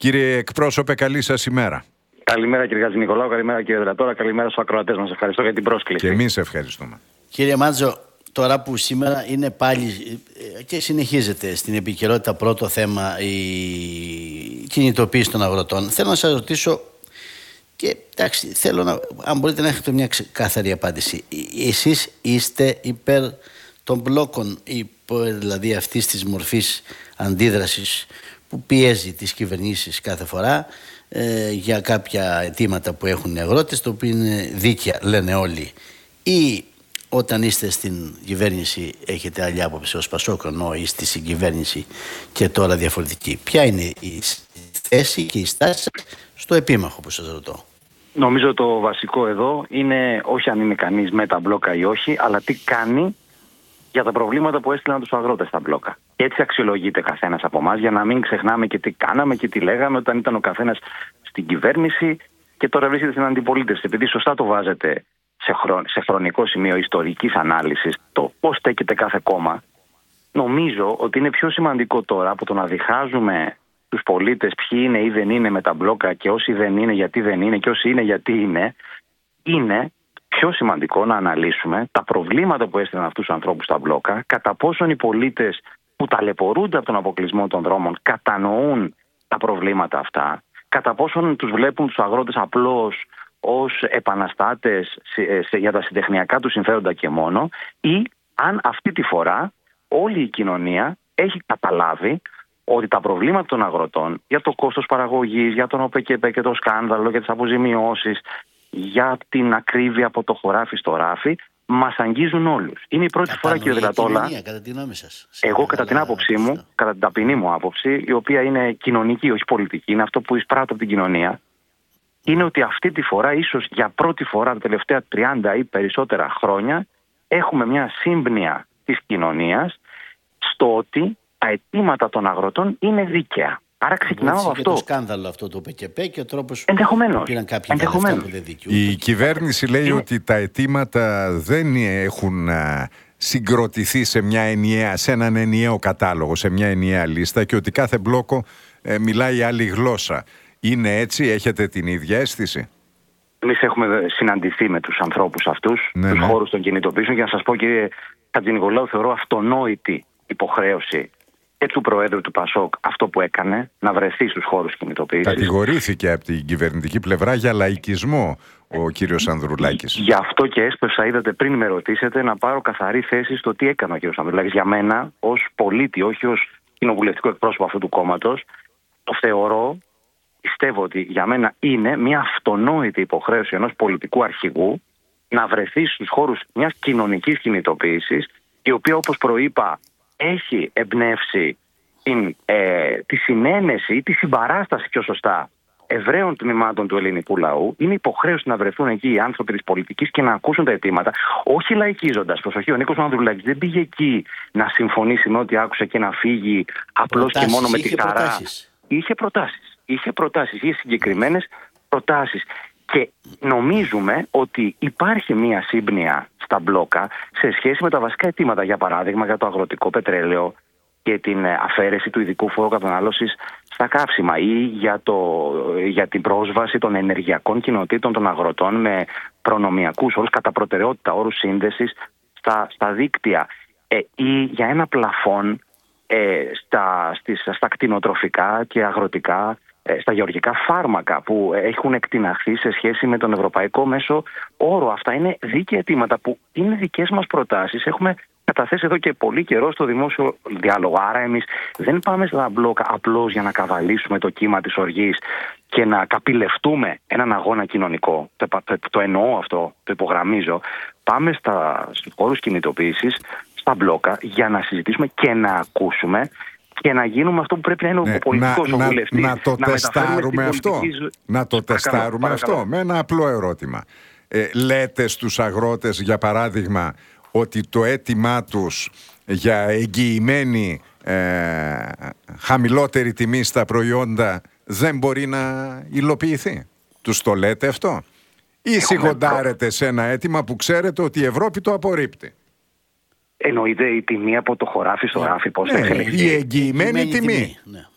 Κύριε εκπρόσωπε, καλή σας ημέρα. Καλημέρα κύριε Χατζηνικολάου, καλημέρα κύριε Δελατόρα, καλημέρα στους ακροατές μας. Ευχαριστώ για την πρόσκληση. Και εμείς ευχαριστούμε. Κύριε Μάτζο, τώρα που σήμερα είναι πάλι και συνεχίζεται στην επικαιρότητα πρώτο θέμα η κινητοποίηση των αγροτών, θέλω να σας ρωτήσω και εντάξει, θέλω αν μπορείτε να έχετε μια ξεκάθαρη απάντηση. Εσείς είστε υπέρ των μπλόκων, δηλαδή αυτής της μορφής αντίδρασης που πιέζει τις κυβερνήσεις κάθε φορά για κάποια αιτήματα που έχουν οι αγρότες, το οποίο είναι δίκαια, λένε όλοι, ή όταν είστε στην κυβέρνηση έχετε άλλη άποψη ως Πασόκ, ενώ είστε στην κυβέρνηση και τώρα διαφορετική? Ποια είναι η θέση και η στάση στο επίμαχο που σας ρωτώ? Νομίζω το βασικό εδώ είναι όχι αν είναι κανείς με τα μπλόκα ή όχι, αλλά τι κάνει για τα προβλήματα που έστειλαν τους αγρότες στα μπλόκα. Έτσι αξιολογείται καθένας από εμάς, για να μην ξεχνάμε και τι κάναμε και τι λέγαμε όταν ήταν ο καθένας στην κυβέρνηση και τώρα βρίσκεται στην αντιπολίτευση. Επειδή σωστά το βάζετε σε χρονικό σημείο ιστορικής ανάλυσης, το πώς στέκεται κάθε κόμμα, νομίζω ότι είναι πιο σημαντικό τώρα από το να διχάζουμε τους πολίτες ποιοι είναι ή δεν είναι με τα μπλόκα και όσοι δεν είναι γιατί δεν είναι και όσοι είναι γιατί είναι πιο σημαντικό να αναλύσουμε τα προβλήματα που έστειλαν αυτούς τους ανθρώπους στα μπλόκα, κατά πόσον οι πολίτες που ταλαιπωρούνται από τον αποκλεισμό των δρόμων κατανοούν τα προβλήματα αυτά, κατά πόσον τους βλέπουν τους αγρότες απλώς ως επαναστάτες για τα συντεχνιακά τους συμφέροντα και μόνο, ή αν αυτή τη φορά όλη η κοινωνία έχει καταλάβει ότι τα προβλήματα των αγροτών για το κόστος παραγωγής, για τον ΟΠΕΚΕΠΕ και το σκάνδαλο, για τις αποζημιώσεις, για την ακρίβεια από το χωράφι στο ράφι, μας αγγίζουν όλους. Είναι η πρώτη φορά, κύριε Δελατόλα, εγώ κατά την άποψή μου, κατά την ταπεινή μου άποψη, η οποία είναι κοινωνική, όχι πολιτική, είναι αυτό που εισπράττω από την κοινωνία, είναι ότι αυτή τη φορά, ίσως για πρώτη φορά τα τελευταία 30 ή περισσότερα χρόνια, έχουμε μια σύμπνοια της κοινωνίας στο ότι τα αιτήματα των αγροτών είναι δίκαια. Άρα ξεκινάμε από αυτό. Το σκάνδαλο αυτό το ΠΚΠ και ο τρόπος που πήραν κάποιοι λεφτά που δεν δικαιούνται. Η κυβέρνηση λέει ότι τα αιτήματα δεν έχουν συγκροτηθεί σε έναν ενιαίο κατάλογο, σε μια ενιαία λίστα και ότι κάθε μπλόκο μιλάει άλλη γλώσσα. Είναι έτσι, έχετε την ίδια αίσθηση? Εμείς έχουμε συναντηθεί με τους ανθρώπους αυτούς, τους χώρους των κινητοποιήσεων, και να σας πω, κύριε Χατζηνικολάου, θεωρώ αυτονόητη υποχρέωση και του Προέδρου του Πασόκ αυτό που έκανε, να βρεθεί στους χώρους κινητοποίησης. Κατηγορήθηκε από την κυβερνητική πλευρά για λαϊκισμό ο κύριος Ανδρουλάκης. Γι' αυτό και έσπευσα, είδατε πριν με ρωτήσετε, να πάρω καθαρή θέση στο τι έκανε ο κύριος Ανδρουλάκης. Για μένα, ως πολίτη, όχι ως κοινοβουλευτικό εκπρόσωπο αυτού του κόμματος, το θεωρώ, πιστεύω ότι για μένα είναι μια αυτονόητη υποχρέωση ενός πολιτικού αρχηγού να βρεθεί στους χώρους μιας κοινωνικής κινητοποίησης, η οποία, όπως προείπα, έχει εμπνεύσει τη συνένεση ή τη συμπαράσταση, πιο σωστά, ευραίων τμήματων του ελληνικού λαού. Είναι υποχρέωση να βρεθούν εκεί οι άνθρωποι της πολιτικής και να ακούσουν τα αιτήματα, όχι λαϊκίζοντας. Προσοχή, ο Νίκος Ανδρουλάκης δεν πήγε εκεί να συμφωνήσει με ό,τι άκουσε και να φύγει απλώς και μόνο με τη χαρά. Είχε προτάσεις, είχε συγκεκριμένες προτάσεις. Και νομίζουμε ότι υπάρχει μία σύμπνοια στα μπλόκα σε σχέση με τα βασικά αιτήματα, για παράδειγμα για το αγροτικό πετρέλαιο και την αφαίρεση του ειδικού φόρου κατανάλωσης στα καύσιμα, ή για την πρόσβαση των ενεργειακών κοινοτήτων των αγροτών με προνομιακούς όρους, κατά προτεραιότητα όρους σύνδεσης στα δίκτυα, ή για ένα πλαφόν στα κτηνοτροφικά και αγροτικά, στα γεωργικά φάρμακα που έχουν εκτιναχθεί σε σχέση με τον ευρωπαϊκό μέσο όρο. Αυτά είναι δίκαια αιτήματα που είναι δικές μας προτάσεις. Έχουμε καταθέσει εδώ και πολύ καιρό στο δημόσιο διάλογο. Άρα εμείς δεν πάμε στα μπλόκα απλώς για να καβαλήσουμε το κύμα της οργής και να καπηλευτούμε έναν αγώνα κοινωνικό. Το εννοώ αυτό, το υπογραμμίζω. Πάμε στους χώρους κινητοποίησης, στα μπλόκα, για να συζητήσουμε και να ακούσουμε και να γίνουμε αυτό που πρέπει να είναι ο πολιτικός ο βουλευτής. Να το τεστάρουμε αυτό. Να το τεστάρουμε αυτό με ένα απλό ερώτημα. Λέτε στους αγρότες, για παράδειγμα, ότι το αίτημά τους για εγγυημένη χαμηλότερη τιμή στα προϊόντα δεν μπορεί να υλοποιηθεί? Τους το λέτε αυτό? Ή σιγοντάρετε σε ένα αίτημα που ξέρετε ότι η Ευρώπη το απορρίπτει? Εννοείται η τιμή από το χωράφι στο ράφι, πώς θα εξελιχθεί? Η εγγυημένη τιμή.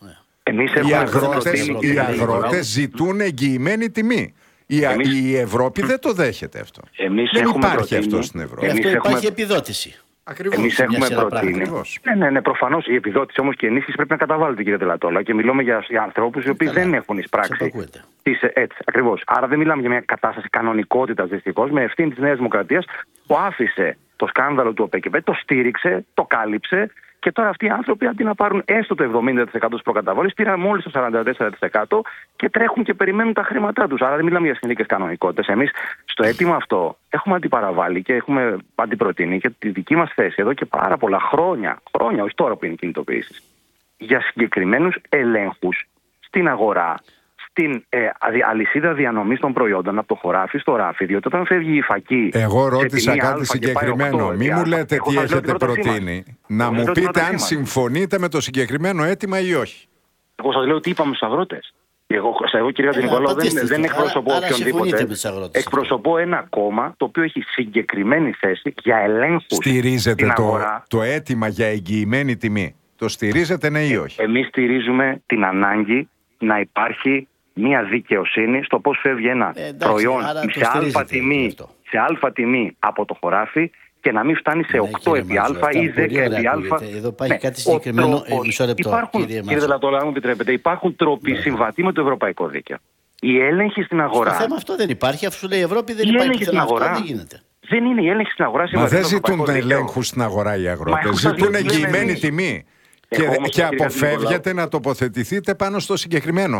Οι αγρότες ζητούν εγγυημένη τιμή. Η Ευρώπη δεν το δέχεται αυτό. Δεν υπάρχει αυτό στην Ευρώπη. Αυτό υπάρχει επιδότηση. Εμείς έχουμε προτείνει. Ναι, προφανώς η επιδότηση όμως και η ενίσχυση πρέπει να καταβάλλεται, κύριε Τελατόλα. Και μιλούμε για ανθρώπους οι οποίοι δεν έχουν εισπράξει. Έτσι, ακριβώς. Άρα δεν μιλάμε για μια κατάσταση κανονικότητας δυστυχώς, με ευθύνη της Νέας Δημοκρατίας που άφησε το σκάνδαλο του ΟΠΕΚΕΠΕ, το στήριξε, το κάλυψε. Και τώρα αυτοί οι άνθρωποι αντί να πάρουν έστω το 70% της προκαταβολής, πήραν μόλις το 44% και τρέχουν και περιμένουν τα χρήματά τους. Άρα δεν μιλάμε για συνθήκες κανονικότητας. Εμείς στο αίτημα αυτό έχουμε αντιπαραβάλει και έχουμε αντιπροτείνει και τη δική μας θέση εδώ και πάρα πολλά χρόνια, όχι τώρα που είναι κινητοποιήσεις, για συγκεκριμένους ελέγχους στην αγορά, στην αλυσίδα διανομής των προϊόντων από το χωράφι στο ράφι. Διότι όταν φεύγει η φακή. Εγώ ρώτησα κάτι συγκεκριμένο. Μην μου λέτε τι έχετε προτείνει. Να μου πείτε αν συμφωνείτε με το συγκεκριμένο αίτημα ή όχι. Εγώ σας λέω τι είπαμε στους αγρότες. Εγώ, κυρία Νικολάου, δεν εκπροσωπώ οποιονδήποτε. Εκπροσωπώ ένα κόμμα το οποίο έχει συγκεκριμένη θέση για ελέγχους. Στηρίζετε το αίτημα για εγγυημένη τιμή. Το στηρίζετε, ναι ή όχι? Εμείς στηρίζουμε την ανάγκη να υπάρχει μια δικαιοσύνη στο πώς φεύγει ένα προϊόν σε αλφα τιμή από το χωράφι και να μην φτάνει σε 8 επί αλφα ή 10 επί αλφα. Εδώ υπάρχει κάτι συγκεκριμένο. Μισό λεπτό, κύριε Δελατόλα, αν μου επιτρέπετε, υπάρχουν τρόποι συμβατοί με το ευρωπαϊκό δίκαιο. Η έλεγχη στην αγορά. Το θέμα αυτό δεν υπάρχει, αφού σου λέει η Ευρώπη δεν υπάρχει στην αγορά. Δεν γίνεται. Δεν είναι η έλεγχη στην αγορά. Μα δεν ζητούν ελέγχου στην αγορά οι αγρότες. Ζητούν εγγυημένη τιμή. Και αποφεύγετε να τοποθετηθείτε πάνω στο συγκεκριμένο.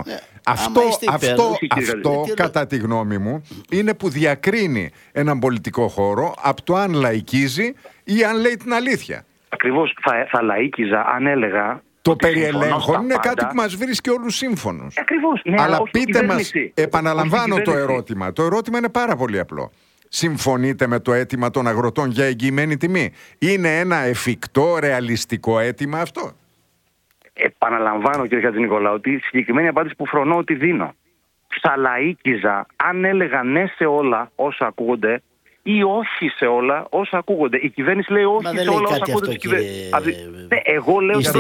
Αυτό κατά τη γνώμη μου είναι που διακρίνει έναν πολιτικό χώρο από το αν λαϊκίζει ή αν λέει την αλήθεια. Ακριβώς, θα λαϊκίζα αν έλεγα. Το περί ελέγχων είναι κάτι που μας βρίσκει όλους σύμφωνους. Ακριβώς, ναι, αλλά πείτε μας, επαναλαμβάνω το ερώτημα. Το ερώτημα είναι πάρα πολύ απλό. Συμφωνείτε με το αίτημα των αγροτών για εγγυημένη τιμή? Είναι ένα εφικτό, ρεαλιστικό αίτημα αυτό? Επαναλαμβάνω, κύριε Χατζηνικολάου, ότι η συγκεκριμένη απάντηση που φρονώ ότι δίνω. Θα λαΐκιζα αν έλεγα ναι σε όλα όσα ακούγονται ή όχι σε όλα όσα ακούγονται. Η κυβέρνηση λέει όχι σε όλα όσα ακούγονται. Εγώ λέω για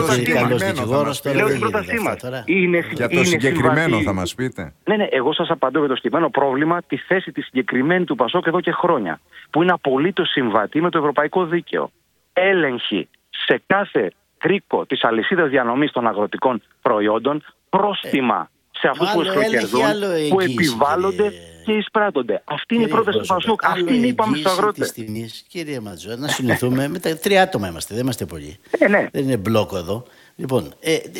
την πρότασή μας. Για το συγκεκριμένο θα μας πείτε. Ναι, εγώ σας απαντώ για το συγκεκριμένο πρόβλημα, τη θέση τη συγκεκριμένη του Πασόκ εδώ και χρόνια, που είναι απολύτως συμβατή με το ευρωπαϊκό δίκαιο. Έλεγχη σε κάθε κρίκο της αλυσίδας διανομής των αγροτικών προϊόντων, πρόστιμα σε αυτούς που εσχροκερδούν, που επιβάλλονται και εισπράττονται. Αυτή είναι η πρόταση του Πασόκ. Αυτή είναι, είπαμε στους αγρότες. Κύριε Ματζό, να συνοηθούμε. Με τα 3 άτομα είμαστε, δεν είμαστε πολλοί. Ναι. Δεν είναι μπλόκο εδώ. Λοιπόν,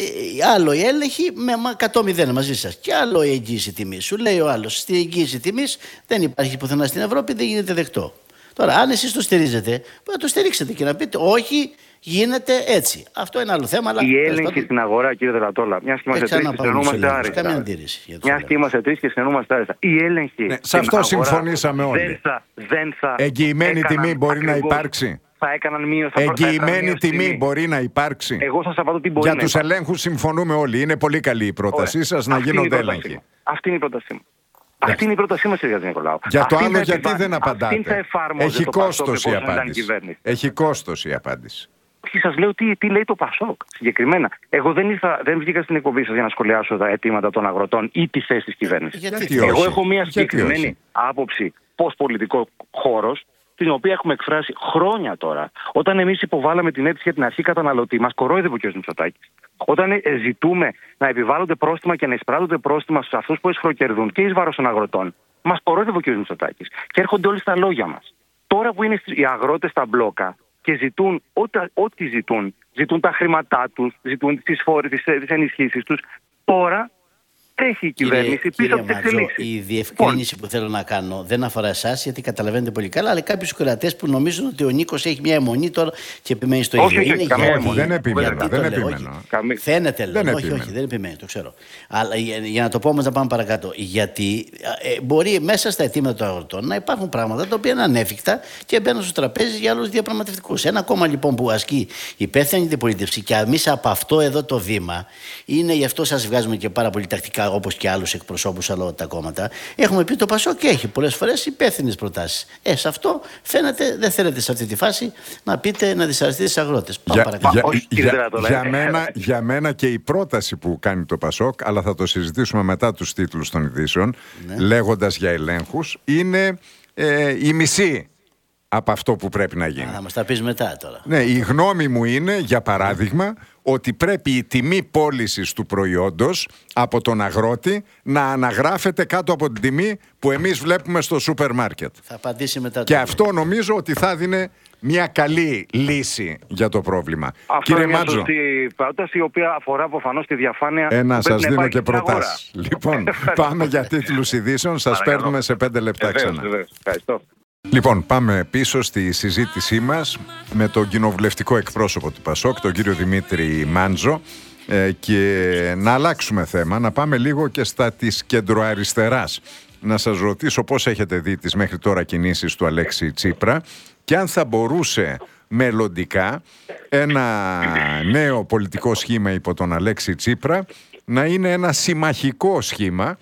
άλλο η έλεγχη με 100-0 μαζί σας. Και άλλο η εγγύηση τιμής. Σου λέει ο άλλος, στη εγγύηση τιμής δεν υπάρχει πουθενά στην Ευρώπη, δεν γίνεται δεκτό. Τώρα, αν εσείς το στηρίζετε, μπορεί να το στηρίξετε και να πείτε όχι, γίνεται έτσι. Αυτό είναι άλλο θέμα. Αλλά η έλεγχη στην αγορά, κύριε Δελατόλα, μιας και είμαστε 3 και συνεννούμαστε άριστα. Καμία αντίρρηση. Μιας και είμαστε 3 και συνεννούμαστε άριστα. Η έλεγχη. Σε αυτό συμφωνήσαμε όλοι. Δεν θα εγγυημένη τιμή μπορεί να υπάρξει. Θα έκαναν μείωση. Εγγυημένη τιμή μπορεί να υπάρξει. Εγώ σας απαντώ τι μπορεί. Για τους ελέγχους συμφωνούμε όλοι. Είναι πολύ καλή η πρότασή σας να γίνονται έλεγχοι. Αυτή είναι η πρότασή μου. Αυτή είναι η πρότασή μας, κύριε Νικολάου. Για το άλλο, γιατί δεν απαντάτε? Έχει κόστος η απάντηση. Έχει κόστος η απάντηση. Όχι, σας λέω τι λέει το Πασόκ συγκεκριμένα. Εγώ δεν βγήκα στην εκπομπή σας για να σχολιάσω τα αιτήματα των αγροτών ή τη θέση της κυβέρνησης. Εγώ έχω μια συγκεκριμένη άποψη πώς πολιτικό χώρος, την οποία έχουμε εκφράσει χρόνια τώρα. Όταν εμείς υποβάλαμε την αίτηση για την αρχή καταναλωτή, μας κορόιδευε ο κ. Μητσοτάκης. Όταν ζητούμε να επιβάλλονται πρόστιμα και να εισπράττονται πρόστιμα σε αυτούς που εσχροκερδούν και εις βάρος των αγροτών, μας κορόιδευε ο κ. Μητσοτάκης. Και έρχονται όλοι στα λόγια μας. Τώρα που είναι οι αγρότες στα μπλόκα και ζητούν ό,τι ζητούν τα χρήματά τους, ζητούν τις ενισχύσεις τους, τώρα έχει η κυβέρνηση πίσω από τις εξελίξεις. Η διευκρίνηση που θέλω να κάνω δεν αφορά εσάς, γιατί καταλαβαίνετε πολύ καλά, αλλά κάποιους κρατές που νομίζουν ότι ο Νίκος έχει μια αιμονή τώρα και επιμένει στο ίδιο. Όχι, δεν επιμένω. Φαίνεται, λέω. Όχι, δεν επιμένει, το ξέρω. Αλλά για να το πω όμως, να πάμε παρακάτω. Γιατί μπορεί μέσα στα αιτήματα των αγροτών να υπάρχουν πράγματα τα οποία είναι ανέφικτα και μπαίνουν στο τραπέζι για άλλους διαπραγματευτικούς. Ένα κόμμα λοιπόν που ασκεί υπεύθυνη αντιπολίτευση και εμείς από αυτό εδώ το βήμα είναι, γι' αυτό σας βγάζουμε και πάρα πολύ τακτικά όπως και άλλους εκπροσώπους από τα κόμματα, έχουμε πει το ΠΑΣΟΚ έχει πολλές φορές υπεύθυνες προτάσεις. Σε αυτό φαίνεται δεν θέλετε σε αυτή τη φάση να πείτε, να δυσαρεστείτε τις αγρότες. Για μένα και η πρόταση που κάνει το ΠΑΣΟΚ, αλλά θα το συζητήσουμε μετά τους τίτλους των ειδήσεων, λέγοντας για ελέγχους, είναι η μισή από αυτό που πρέπει να γίνει. Θα μας τα πεις μετά τώρα. Ναι, η γνώμη μου είναι, για παράδειγμα, ότι πρέπει η τιμή πώλησης του προϊόντος από τον αγρότη να αναγράφεται κάτω από την τιμή που εμείς βλέπουμε στο σούπερ μάρκετ. Θα απαντήσει μετά. Και αυτό νομίζω ότι θα δίνει μια καλή λύση για το πρόβλημα. Αυτό είναι μια σωστή πρόταση, η οποία αφορά προφανώς τη διαφάνεια. Να σας δίνω και προτάσεις. Λοιπόν, πάμε για τίτλους ειδήσεων. Σας παίρνουμε σε 5 λεπτά ξανά. Ευχαριστώ. Λοιπόν, πάμε πίσω στη συζήτησή μας με τον κοινοβουλευτικό εκπρόσωπο του ΠΑΣΟΚ, τον κύριο Δημήτρη Μάντζο, και να αλλάξουμε θέμα, να πάμε λίγο και στα της κεντροαριστεράς. Να σας ρωτήσω πώς έχετε δει τις μέχρι τώρα κινήσεις του Αλέξη Τσίπρα και αν θα μπορούσε μελλοντικά ένα νέο πολιτικό σχήμα υπό τον Αλέξη Τσίπρα να είναι ένα συμμαχικό σχήμα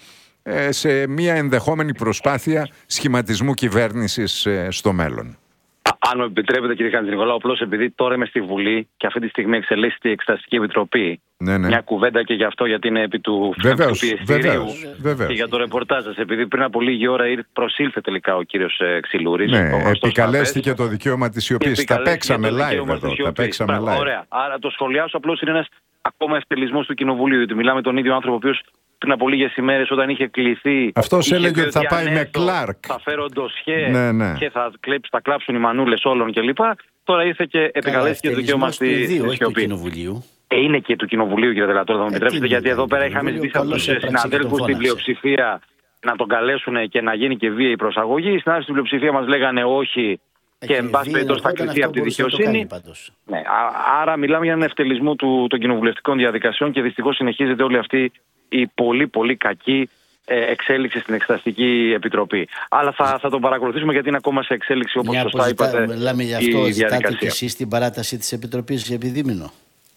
σε μια ενδεχόμενη προσπάθεια σχηματισμού κυβέρνησης στο μέλλον. Αν μου επιτρέπετε, κύριε Χατζηνικολάου, απλώς επειδή τώρα είμαι στη Βουλή και αυτή τη στιγμή εξελίσσεται η Εξεταστική Επιτροπή. Ναι. Μια κουβέντα και γι' αυτό, γιατί είναι επί του πιεστηρίου και για το ρεπορτάζ σας. Επειδή πριν από λίγη ώρα προσήλθε τελικά ο κύριος Ξυλούρης. Ναι, επικαλέστηκε το δικαίωμα της σιωπής. Τα παίξαμε live εδώ. Ωραία. Άρα το σχολιάσω απλώς είναι ένας ακόμα ευτελισμός του Κοινοβουλίου. Γιατί μιλάμε τον ίδιο άνθρωπο ο οποίος πριν από λίγες ημέρες, όταν είχε κληθεί. Αυτός έλεγε ότι θα πάει με Κλάρκ. Θα φέρω ντοσιέ και θα κλάψουν οι μανούλες όλων κλπ. Τώρα ήρθε και επικαλέστηκε το δικαίωμα στη σιωπή. Είναι και του Κοινοβουλίου, κύριε Δελατόρ, θα μου επιτρέψετε, γιατί εδώ πέρα είχαμε ζητήσει από τους συναδέλφους στην πλειοψηφία να τον καλέσουν και να γίνει και βίαιη προσαγωγή. Οι συνάδελφοι στην πλειοψηφία μας λέγανε όχι. Και εν πάση περιπτώσει θα κριθεί από τη δικαιοσύνη. Ναι, άρα μιλάμε για έναν ευτελισμό των κοινοβουλευτικών διαδικασιών και δυστυχώς συνεχίζεται όλη αυτή η πολύ πολύ κακή εξέλιξη στην Εξεταστική Επιτροπή. Αλλά θα τον παρακολουθήσουμε, γιατί είναι ακόμα σε εξέλιξη, όπως σωστά είπατε. Μιλάμε γι' αυτό, ζητάτε και εσείς την παράταση της Επιτροπής για επιδίμηνο.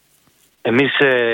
Εμείς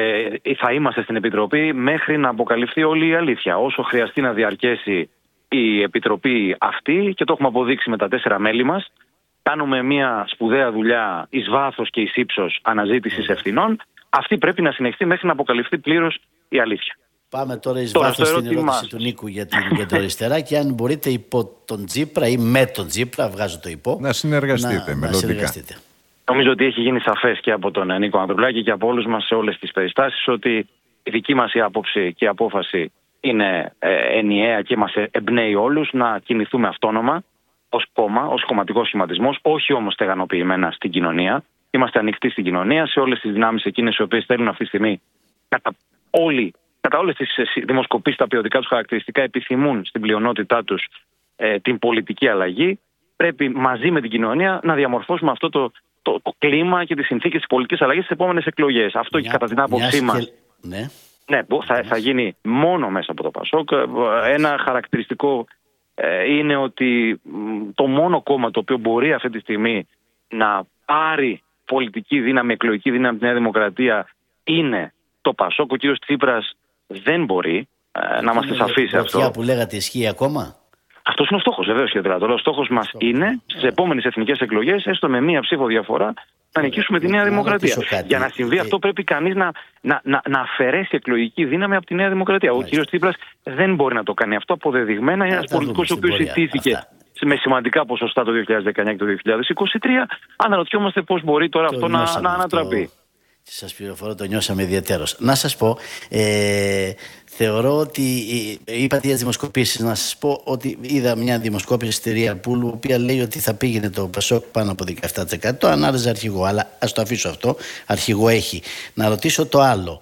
θα είμαστε στην Επιτροπή μέχρι να αποκαλυφθεί όλη η αλήθεια. Όσο χρειαστεί να διαρκέσει η Επιτροπή αυτή, και το έχουμε αποδείξει με τα 4 μέλη μας, κάνουμε μια σπουδαία δουλειά εις βάθος και εις ύψος αναζήτησης ευθυνών. Αυτή πρέπει να συνεχιστεί μέχρι να αποκαλυφθεί πλήρως η αλήθεια. Πάμε τώρα εις βάθος στην ερώτηση του Νίκου για την κεντροαριστερά και αν μπορείτε υπό τον Τσίπρα ή με τον Τσίπρα, βγάζω το υπό, να συνεργαστείτε μελλοντικά. Νομίζω ότι έχει γίνει σαφές και από τον Νίκο Ανδρουλάκη και από όλους μας σε όλες τις περιστάσεις ότι η δική μας η άποψη και η απόφαση είναι ενιαία και μας εμπνέει όλους να κινηθούμε αυτόνομα ως κόμμα, ως κομματικός σχηματισμός, όχι όμως στεγανοποιημένα στην κοινωνία. Είμαστε ανοιχτοί στην κοινωνία, σε όλες τις δυνάμεις εκείνες οι οποίες θέλουν αυτή τη στιγμή κατά όλες τις δημοσκοπήσεις, τα ποιοτικά τους χαρακτηριστικά επιθυμούν στην πλειονότητά τους την πολιτική αλλαγή. Πρέπει μαζί με την κοινωνία να διαμορφώσουμε αυτό το κλίμα και τις συνθήκες της πολιτικής αλλαγής στις επόμενες εκλογές. Αυτό και κατά την άποψή μας. Ναι, θα γίνει μόνο μέσα από το ΠΑΣΟΚ. Ένα χαρακτηριστικό είναι ότι το μόνο κόμμα το οποίο μπορεί αυτή τη στιγμή να πάρει πολιτική δύναμη, εκλογική δύναμη από τη Νέα Δημοκρατία είναι το ΠΑΣΟΚ. Ο κύριος Τσίπρας δεν μπορεί να μας τις αφήσει αυτό. Αυτό που λέγατε ισχύει ακόμα. Αυτός είναι ο στόχος, βεβαίως, κύριε Δελατόρ. Ο στόχος μας είναι στις επόμενες εθνικές εκλογές, έστω με μία ψήφο διαφορά, να νικήσουμε τη Νέα Δημοκρατία. Για να συμβεί αυτό, πρέπει κανείς να αφαιρέσει εκλογική δύναμη από τη Νέα Δημοκρατία. Ο κύριος Τσίπρας δεν μπορεί να το κάνει αυτό αποδεδειγμένα. Είναι ένας πολιτικός ο οποίος ιτήθηκε με σημαντικά ποσοστά το 2019 και το 2023. Αναρωτιόμαστε πώς μπορεί τώρα αυτό να ανατραπεί. Σας πληροφορώ, το νιώσαμε ιδιαίτερος. Να σας πω, θεωρώ ότι είπατε για τις δημοσκοπήσεις, να σας πω ότι είδα μια δημοσκόπηση στη Real Pool, η οποία λέει ότι θα πήγαινε το ΠΑΣΟΚ πάνω από 17%, αν άρεσε αρχηγό, αλλά ας το αφήσω αυτό, αρχηγό έχει. Να ρωτήσω το άλλο,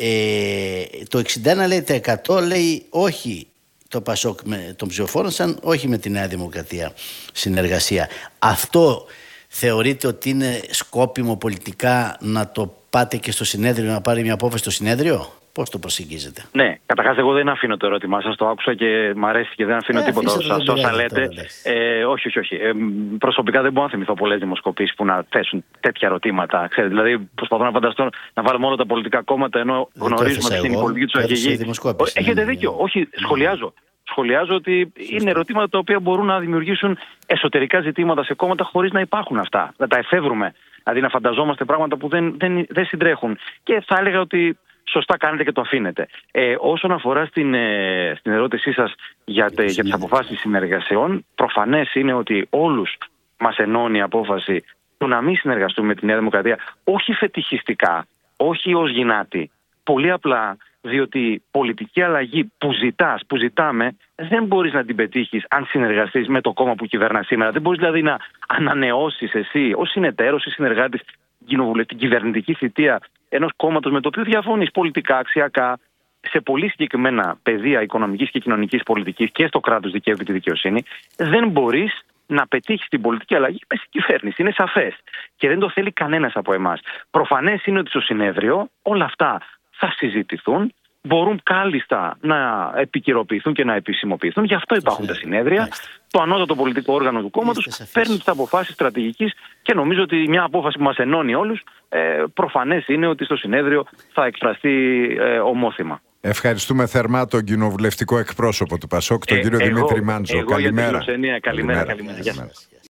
το 61% λέει όχι το ΠΑΣΟΚ με τον ψηφοφόρο, σαν όχι με τη Νέα Δημοκρατία συνεργασία. Αυτό θεωρείτε ότι είναι σκόπιμο πολιτικά να το πάτε και στο συνέδριο, να πάρει μια απόφαση στο συνέδριο? Πώς το προσεγγίζετε? Ναι, καταρχάς εγώ δεν αφήνω το ερώτημά σας, το άκουσα και μ' αρέσει και δεν αφήνω τίποτα όσα λέτε. Όχι. Προσωπικά δεν μπορώ να θυμηθώ πολλές δημοσκοπήσεις που να θέσουν τέτοια ερωτήματα. Ξέρετε, δηλαδή προσπαθώ να φανταστώ να βάλουμε όλα τα πολιτικά κόμματα ενώ γνωρίζουμε ποια είναι η πολιτική του αρχηγή. Έχετε δίκιο. Όχι, σχολιάζω ότι είναι ερωτήματα τα οποία μπορούν να δημιουργήσουν εσωτερικά ζητήματα σε κόμματα χωρίς να υπάρχουν αυτά. Να τα εφεύρουμε. Δηλαδή να φανταζόμαστε πράγματα που δεν συντρέχουν. Και θα έλεγα ότι σωστά κάνετε και το αφήνετε. Όσον αφορά στην ερώτησή σας για τις αποφάσεις συνεργασιών, προφανές είναι ότι όλους μας ενώνει η απόφαση του να μην συνεργαστούμε με τη Νέα Δημοκρατία, όχι φετιχιστικά, όχι ως γυνάτη. Πολύ απλά διότι πολιτική αλλαγή που ζητάμε δεν μπορείς να την πετύχεις αν συνεργαστείς με το κόμμα που κυβερνά σήμερα. Δεν μπορείς δηλαδή να ανανεώσεις εσύ ως συνεταίρος ή συνεργάτης την κυβερνητική θητεία ενός κόμματος με το οποίο διαφωνείς πολιτικά, αξιακά, σε πολύ συγκεκριμένα πεδία οικονομικής και κοινωνικής πολιτικής και στο κράτος δικαίου και τη δικαιοσύνη. Δεν μπορείς να πετύχεις την πολιτική αλλαγή με στην κυβέρνηση. Είναι σαφές. Και δεν το θέλει κανένας από εμάς. Προφανές είναι ότι στο συνέδριο όλα αυτά θα συζητηθούν, μπορούν κάλλιστα να επικαιροποιηθούν και να επισημοποιηθούν. Γι' αυτό υπάρχουν τα συνέδρια. Το ανώτατο πολιτικό όργανο του κόμματος παίρνει τις αποφάσεις στρατηγικής και νομίζω ότι μια απόφαση που μας ενώνει όλους προφανές είναι ότι στο συνέδριο θα εκφραστεί ομόθυμα. Ευχαριστούμε θερμά τον κοινοβουλευτικό εκπρόσωπο του ΠΑΣΟΚ, τον κύριο Δημήτρη Μάντζο. Καλημέρα. Καλημέρα.